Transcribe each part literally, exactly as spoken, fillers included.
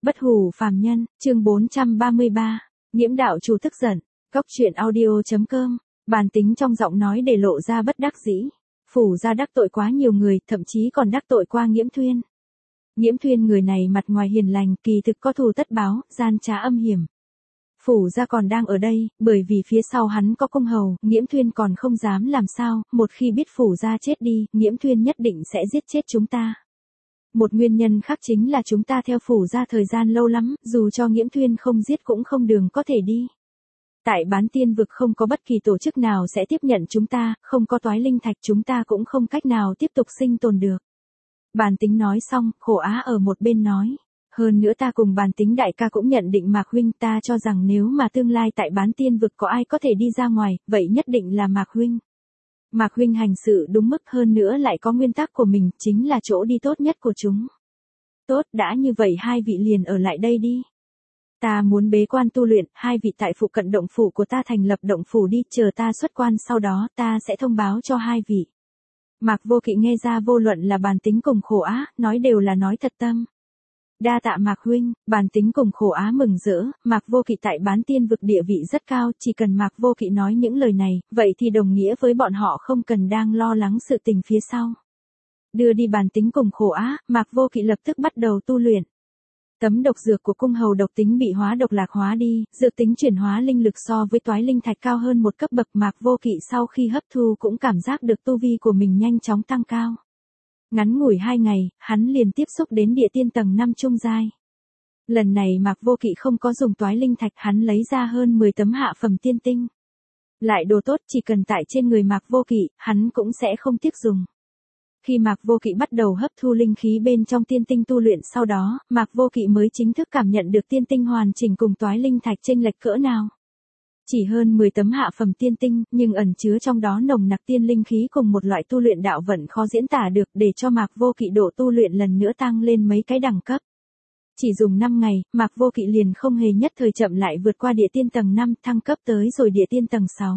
Bất hủ phàm nhân, chương bốn trăm ba mươi ba, Nhiễm đạo chủ tức giận, Cóc truyện audio.com, bản tính trong giọng nói để lộ ra bất đắc dĩ. Phủ gia đắc tội quá nhiều người, thậm chí còn đắc tội qua Nghiễm Thuyên. Nghiễm Thuyên người này mặt ngoài hiền lành, kỳ thực có thù tất báo, gian trá âm hiểm. Phủ gia còn đang ở đây, bởi vì phía sau hắn có công hầu, Nghiễm Thuyên còn không dám làm sao, một khi biết phủ gia chết đi, Nghiễm Thuyên nhất định sẽ giết chết chúng ta. Một nguyên nhân khác chính là chúng ta theo phủ gia thời gian lâu lắm, dù cho Nghiễm Thuyên không giết cũng không đường có thể đi. Tại bán tiên vực không có bất kỳ tổ chức nào sẽ tiếp nhận chúng ta, không có toái linh thạch chúng ta cũng không cách nào tiếp tục sinh tồn được. Bàn tính nói xong, Khổ Á ở một bên nói. Hơn nữa ta cùng bàn tính đại ca cũng nhận định Mạc Huynh, ta cho rằng nếu mà tương lai tại bán tiên vực có ai có thể đi ra ngoài, vậy nhất định là Mạc Huynh. Mạc Huynh hành sự đúng mức, hơn nữa lại có nguyên tắc của mình, chính là chỗ đi tốt nhất của chúng. Tốt, đã như vậy hai vị liền ở lại đây đi. Ta muốn bế quan tu luyện, hai vị tại phụ cận động phủ của ta thành lập động phủ đi, chờ ta xuất quan sau đó ta sẽ thông báo cho hai vị. Mạc Vô Kỵ nghe ra vô luận là bàn tính cùng Khổ Á, nói đều là nói thật tâm. Đa tạ Mạc Huynh, bàn tính cùng Khổ Á mừng rỡ, Mạc Vô Kỵ tại bán tiên vực địa vị rất cao, chỉ cần Mạc Vô Kỵ nói những lời này, vậy thì đồng nghĩa với bọn họ không cần đang lo lắng sự tình phía sau. Đưa đi bàn tính cùng Khổ Á, Mạc Vô Kỵ lập tức bắt đầu tu luyện. Tấm độc dược của cung hầu độc tính bị hóa độc lạc hóa đi, dược tính chuyển hóa linh lực so với toái linh thạch cao hơn một cấp bậc. Mạc Vô Kỵ sau khi hấp thu cũng cảm giác được tu vi của mình nhanh chóng tăng cao. Ngắn ngủi hai ngày, hắn liền tiếp xúc đến địa tiên tầng năm trung giai. Lần này Mạc Vô Kỵ không có dùng toái linh thạch, hắn lấy ra hơn mười tấm hạ phẩm tiên tinh. Lại đồ tốt, chỉ cần tại trên người Mạc Vô Kỵ, hắn cũng sẽ không tiếc dùng. Khi Mạc Vô Kỵ bắt đầu hấp thu linh khí bên trong tiên tinh tu luyện, sau đó, Mạc Vô Kỵ mới chính thức cảm nhận được tiên tinh hoàn chỉnh cùng toái linh thạch chênh lệch cỡ nào. Chỉ hơn mười tấm hạ phẩm tiên tinh, nhưng ẩn chứa trong đó nồng nặc tiên linh khí cùng một loại tu luyện đạo vận khó diễn tả được, để cho Mạc Vô Kỵ độ tu luyện lần nữa tăng lên mấy cái đẳng cấp. Chỉ dùng năm ngày, Mạc Vô Kỵ liền không hề nhất thời chậm lại vượt qua địa tiên tầng năm, thăng cấp tới rồi địa tiên tầng sáu.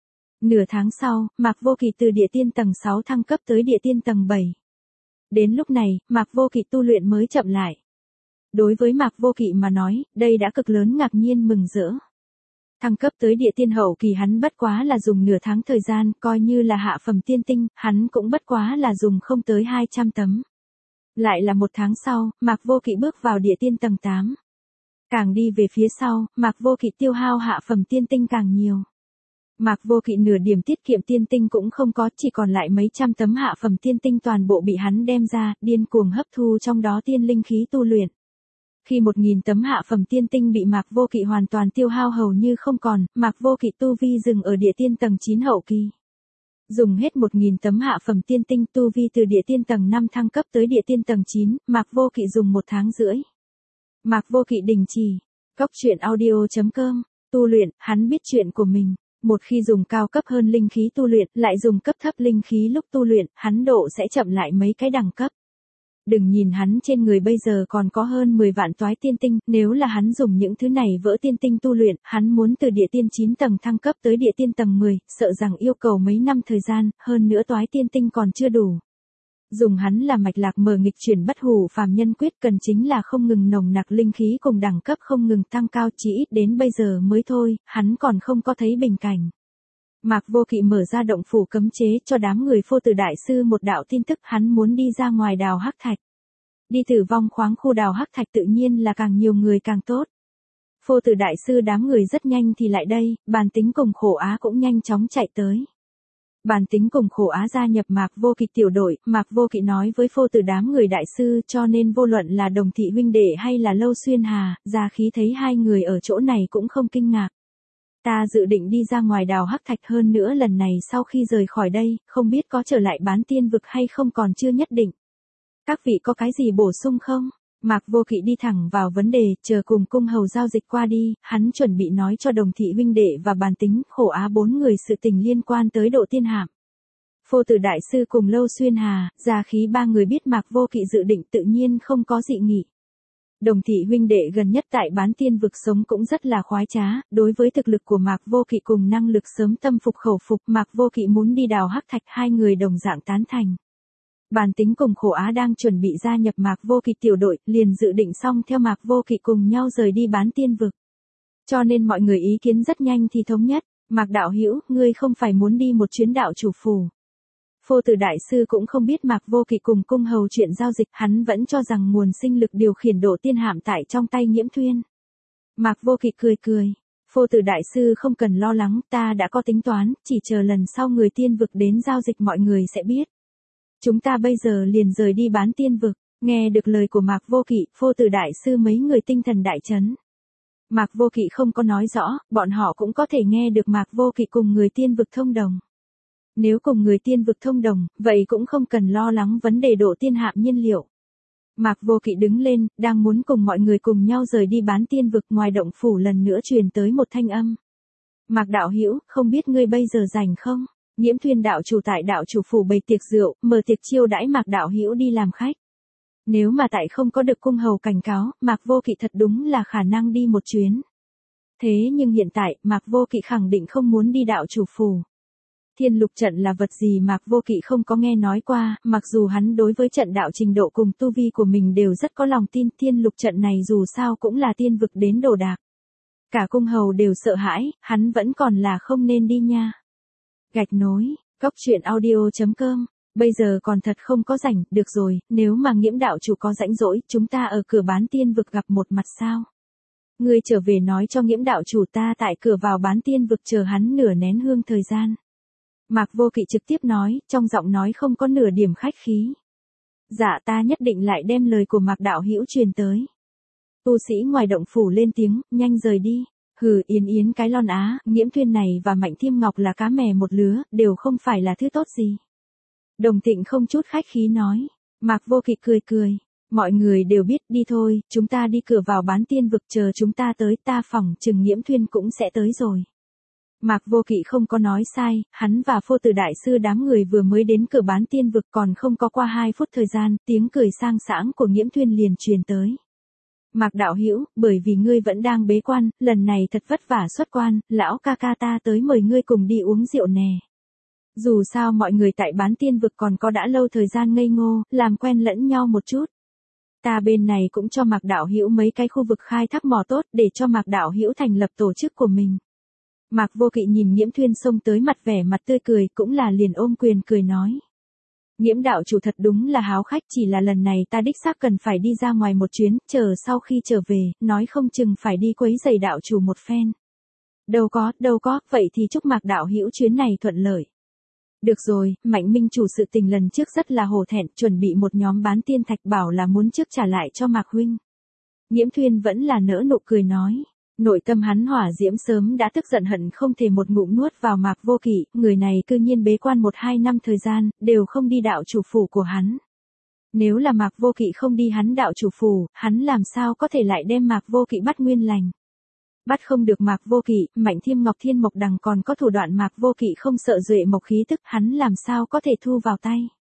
Nửa tháng sau, Mạc Vô Kỵ từ địa tiên tầng sáu thăng cấp tới địa tiên tầng bảy. Đến lúc này, Mạc Vô Kỵ tu luyện mới chậm lại. Đối với Mạc Vô Kỵ mà nói, đây đã cực lớn ngạc nhiên mừng rỡ. Thăng cấp tới địa tiên hậu kỳ hắn bất quá là dùng nửa tháng thời gian, coi như là hạ phẩm tiên tinh, hắn cũng bất quá là dùng không tới hai trăm tấm. Lại là một tháng sau, Mạc Vô Kỵ bước vào địa tiên tầng tám. Càng đi về phía sau, Mạc Vô Kỵ tiêu hao hạ phẩm tiên tinh càng nhiều. Mạc Vô Kỵ nửa điểm tiết kiệm tiên tinh cũng không có, chỉ còn lại mấy trăm tấm hạ phẩm tiên tinh toàn bộ bị hắn đem ra, điên cuồng hấp thu trong đó tiên linh khí tu luyện. Khi một nghìn tấm hạ phẩm tiên tinh bị Mạc Vô Kỵ hoàn toàn tiêu hao hầu như không còn, Mạc Vô Kỵ tu vi dừng ở địa tiên tầng chín hậu kỳ. Dùng hết một nghìn tấm hạ phẩm tiên tinh, tu vi từ địa tiên tầng năm thăng cấp tới địa tiên tầng chín, Mạc Vô Kỵ dùng một tháng rưỡi. Mạc Vô Kỵ đình chỉ. Cóc truyện audio.com, tu luyện, hắn biết chuyện của mình. Một khi dùng cao cấp hơn linh khí tu luyện, lại dùng cấp thấp linh khí lúc tu luyện, hắn độ sẽ chậm lại mấy cái đẳng cấp. Đừng nhìn hắn trên người bây giờ còn có hơn mười vạn toái tiên tinh, nếu là hắn dùng những thứ này vỡ tiên tinh tu luyện, hắn muốn từ địa tiên chín tầng thăng cấp tới địa tiên tầng mười, sợ rằng yêu cầu mấy năm thời gian, hơn nữa toái tiên tinh còn chưa đủ. Dùng hắn là mạch lạc mở nghịch chuyển bất hủ phàm nhân quyết, cần chính là không ngừng nồng nặc linh khí cùng đẳng cấp không ngừng tăng cao, chỉ ít đến bây giờ mới thôi, hắn còn không có thấy bình cảnh. Mạc Vô Kỵ mở ra động phủ cấm chế cho đám người Phô Tử đại sư một đạo tin tức, hắn muốn đi ra ngoài đào hắc thạch. Đi tử vong khoáng khu đào hắc thạch tự nhiên là càng nhiều người càng tốt. Phô Tử đại sư đám người rất nhanh thì lại đây, bàn tính cùng Khổ Á cũng nhanh chóng chạy tới. Bàn tính cùng Khổ Á gia nhập Mạc Vô Kỵ tiểu đội, Mạc Vô Kỵ nói với Phô Tử đám người đại sư, cho nên vô luận là Đồng Thị huynh đệ hay là Lâu Xuyên Hà, Gia Khí thấy hai người ở chỗ này cũng không kinh ngạc. Ta dự định đi ra ngoài đào hắc thạch, hơn nữa lần này sau khi rời khỏi đây, không biết có trở lại bán tiên vực hay không còn chưa nhất định. Các vị có cái gì bổ sung không? Mạc Vô Kỵ đi thẳng vào vấn đề, chờ cùng cung hầu giao dịch qua đi, hắn chuẩn bị nói cho Đồng Thị huynh đệ và bàn tính, Khổ Á bốn người sự tình liên quan tới độ tiên hạm. Phô Tử đại sư cùng Lâu Xuyên Hà, Gia Khí ba người biết Mạc Vô Kỵ dự định tự nhiên không có dị nghị. Đồng Thị huynh đệ gần nhất tại bán tiên vực sống cũng rất là khoái trá, đối với thực lực của Mạc Vô Kỵ cùng năng lực sớm tâm phục khẩu phục, Mạc Vô Kỵ muốn đi đào hắc thạch, hai người đồng dạng tán thành. Bàn tính cùng Khổ Á đang chuẩn bị gia nhập Mạc Vô Kỵ tiểu đội, liền dự định xong theo Mạc Vô Kỵ cùng nhau rời đi bán tiên vực. Cho nên mọi người ý kiến rất nhanh thì thống nhất, Mạc đạo hữu, ngươi không phải muốn đi một chuyến đạo chủ phủ. Phô Tử đại sư cũng không biết Mạc Vô Kỵ cùng cung hầu chuyện giao dịch, hắn vẫn cho rằng nguồn sinh lực điều khiển độ tiên hạm tại trong tay Nghiễm Thuyên. Mạc Vô Kỵ cười cười, Phô Tử đại sư không cần lo lắng, ta đã có tính toán, chỉ chờ lần sau người tiên vực đến giao dịch mọi người sẽ biết. Chúng ta bây giờ liền rời đi bán tiên vực. Nghe được lời của Mạc Vô Kỵ, Phô Tử đại sư mấy người tinh thần đại chấn. Mạc Vô Kỵ không có nói rõ, bọn họ cũng có thể nghe được Mạc Vô Kỵ cùng người tiên vực thông đồng. Nếu cùng người tiên vực thông đồng, vậy cũng không cần lo lắng vấn đề độ tiên hạm nhiên liệu. Mạc Vô Kỵ đứng lên, đang muốn cùng mọi người cùng nhau rời đi bán tiên vực, ngoài động phủ lần nữa truyền tới một thanh âm. Mạc đạo hữu, không biết ngươi bây giờ rảnh không? Nghiễm Thuyên đạo chủ tại đạo chủ phủ bày tiệc rượu, mở tiệc chiêu đãi Mạc đạo hữu đi làm khách. Nếu mà tại không có được cung hầu cảnh cáo, Mạc Vô Kỵ thật đúng là khả năng đi một chuyến. Thế nhưng hiện tại, Mạc Vô Kỵ khẳng định không muốn đi đạo chủ phủ. Thiên lục trận là vật gì Mạc Vô Kỵ không có nghe nói qua, mặc dù hắn đối với trận đạo trình độ cùng tu vi của mình đều rất có lòng tin, thiên lục trận này dù sao cũng là tiên vực đến đồ đạc. Cả cung hầu đều sợ hãi, hắn vẫn còn là không nên đi nha. Gạch nối, cốc truyện audio chấm com, bây giờ còn thật không có rảnh, được rồi, nếu mà Nghiễm đạo chủ có rãnh rỗi, chúng ta ở cửa bán tiên vực gặp một mặt sao? Ngươi trở về nói cho Nghiễm đạo chủ ta tại cửa vào bán tiên vực chờ hắn nửa nén hương thời gian. Mạc Vô Kỵ trực tiếp nói, trong giọng nói không có nửa điểm khách khí. Dạ ta nhất định lại đem lời của Mạc đạo hữu truyền tới. Tu sĩ ngoài động phủ lên tiếng, nhanh rời đi. Hừ, Yến Yến cái lon á, Nghiễm Thuyên này và Mạnh Thiêm Ngọc là cá mè một lứa, đều không phải là thứ tốt gì. Đồng Thịnh không chút khách khí nói. Mạc Vô Kỵ cười cười. Mọi người đều biết, đi thôi, chúng ta đi cửa vào bán tiên vực, chờ chúng ta tới, ta phỏng chừng Nghiễm Thuyên cũng sẽ tới rồi. Mạc Vô Kỵ không có nói sai, hắn và Phô Tử đại sư đám người vừa mới đến cửa bán tiên vực, còn không có qua hai phút thời gian, tiếng cười sang sảng của Nghiễm Thuyên liền truyền tới. Mạc đạo hữu, bởi vì ngươi vẫn đang bế quan, lần này thật vất vả xuất quan, lão ca ca ta tới mời ngươi cùng đi uống rượu nè. Dù sao mọi người tại bán tiên vực còn có đã lâu thời gian ngây ngô, làm quen lẫn nhau một chút. Ta bên này cũng cho Mạc đạo hữu mấy cái khu vực khai thác mỏ tốt, để cho Mạc đạo hữu thành lập tổ chức của mình. Mạc Vô Kỵ nhìn Nghiễm Thuyên xông tới mặt vẻ mặt tươi cười, cũng là liền ôm quyền cười nói. Nghiễm đạo chủ thật đúng là háo khách, chỉ là lần này ta đích xác cần phải đi ra ngoài một chuyến, chờ sau khi trở về, nói không chừng phải đi quấy giày đạo chủ một phen. Đâu có, đâu có, vậy thì chúc Mạc đạo hữu chuyến này thuận lợi. Được rồi, Mạnh Minh chủ sự tình lần trước rất là hổ thẹn, chuẩn bị một nhóm bán tiên thạch bảo là muốn trước trả lại cho Mạc huynh. Nghiễm Thuyên vẫn là nỡ nụ cười nói. Nội tâm hắn hỏa diễm sớm đã tức giận hận không thể một ngụm nuốt vào Mạc Vô Kỵ, người này cư nhiên bế quan một hai năm thời gian, đều không đi đạo chủ phủ của hắn. Nếu là Mạc Vô Kỵ không đi hắn đạo chủ phủ, hắn làm sao có thể lại đem Mạc Vô Kỵ bắt nguyên lành. Bắt không được Mạc Vô Kỵ, Mạnh Thiêm Ngọc Thiên Mộc Đằng còn có thủ đoạn Mạc Vô Kỵ không sợ duệ mộc khí tức, hắn làm sao có thể thu vào tay.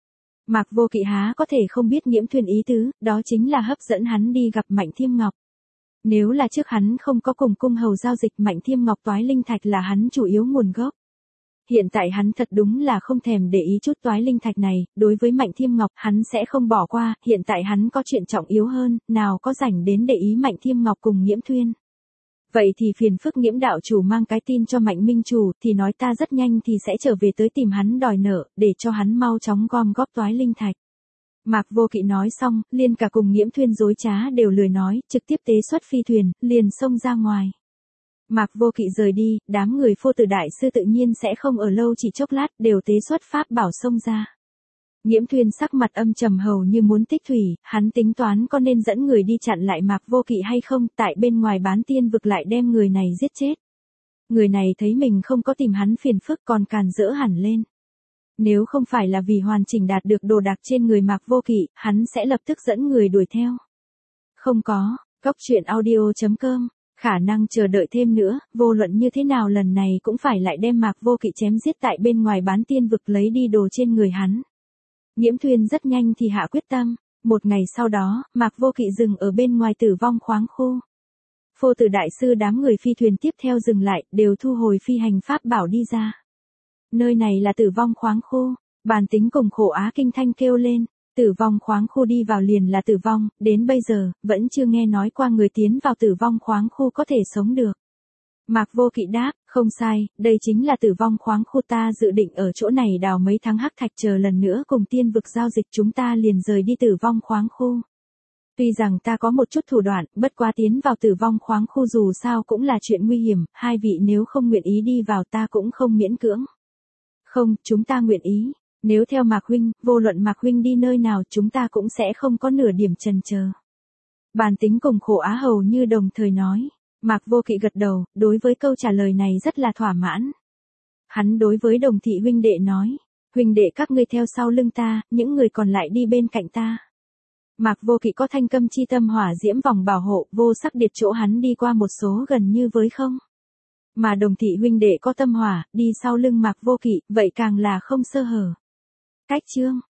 Mạc Vô Kỵ há có thể không biết Nghiễm Thuyên ý tứ, đó chính là hấp dẫn hắn đi gặp Mạnh Thiêm Ngọc. Nếu là trước hắn không có cùng cung hầu giao dịch, Mạnh Thiêm Ngọc toái linh thạch là hắn chủ yếu nguồn gốc. Hiện tại hắn thật đúng là không thèm để ý chút toái linh thạch này, đối với Mạnh Thiêm Ngọc hắn sẽ không bỏ qua, hiện tại hắn có chuyện trọng yếu hơn, nào có rảnh đến để ý Mạnh Thiêm Ngọc cùng Nghiễm Thuyên. Vậy thì phiền phức Nghiễm đạo chủ mang cái tin cho Mạnh Minh chủ, thì nói ta rất nhanh thì sẽ trở về tới tìm hắn đòi nợ, để cho hắn mau chóng gom góp toái linh thạch. Mạc Vô Kỵ nói xong, liền cả cùng Nghiễm Thuyên dối trá đều lười nói, trực tiếp tế xuất phi thuyền, liền xông ra ngoài. Mạc Vô Kỵ rời đi, đám người Phô Tử đại sư tự nhiên sẽ không ở lâu, chỉ chốc lát đều tế xuất pháp bảo xông ra. Nghiễm Thuyên sắc mặt âm trầm hầu như muốn tích thủy, hắn tính toán có nên dẫn người đi chặn lại Mạc Vô Kỵ hay không, tại bên ngoài bán tiên vực lại đem người này giết chết. Người này thấy mình không có tìm hắn phiền phức còn càn rỡ hẳn lên. Nếu không phải là vì hoàn chỉnh đạt được đồ đạc trên người Mạc Vô Kỵ, hắn sẽ lập tức dẫn người đuổi theo. Không có, cốc truyện audio chấm com, khả năng chờ đợi thêm nữa, vô luận như thế nào lần này cũng phải lại đem Mạc Vô Kỵ chém giết tại bên ngoài bán tiên vực lấy đi đồ trên người hắn. Nghiễm Thuyên rất nhanh thì hạ quyết tâm, một ngày sau đó, Mạc Vô Kỵ dừng ở bên ngoài Tử Vong khoáng khu. Phô Tử đại sư đám người phi thuyền tiếp theo dừng lại, đều thu hồi phi hành pháp bảo đi ra. Nơi này là Tử Vong khoáng khu, Bàn tính cùng khổ Á kinh thanh kêu lên, tử vong khoáng khu đi vào liền là tử vong, đến bây giờ, vẫn chưa nghe nói qua người tiến vào tử vong khoáng khu có thể sống được. Mạc Vô Kỵ đáp, không sai, đây chính là tử vong khoáng khu, ta dự định ở chỗ này đào mấy tháng hắc thạch, chờ lần nữa cùng tiên vực giao dịch chúng ta liền rời đi tử vong khoáng khu. Tuy rằng ta có một chút thủ đoạn, bất quá tiến vào tử vong khoáng khu dù sao cũng là chuyện nguy hiểm, hai vị nếu không nguyện ý đi vào ta cũng không miễn cưỡng. Không, chúng ta nguyện ý, nếu theo Mạc huynh, vô luận Mạc huynh đi nơi nào chúng ta cũng sẽ không có nửa điểm chần chờ. Bàn tính cùng khổ Á hầu như đồng thời nói. Mạc Vô Kỵ gật đầu, đối với câu trả lời này rất là thỏa mãn. Hắn đối với Đồng Thị huynh đệ nói, huynh đệ các ngươi theo sau lưng ta, những người còn lại đi bên cạnh ta. Mạc Vô Kỵ có thanh câm chi tâm hỏa diễm vòng bảo hộ, vô sắc điệt chỗ hắn đi qua một số gần như với không. Mà Đồng Thị huynh đệ có tâm hỏa, đi sau lưng Mạc Vô Kỵ, vậy càng là không sơ hở. Cách chương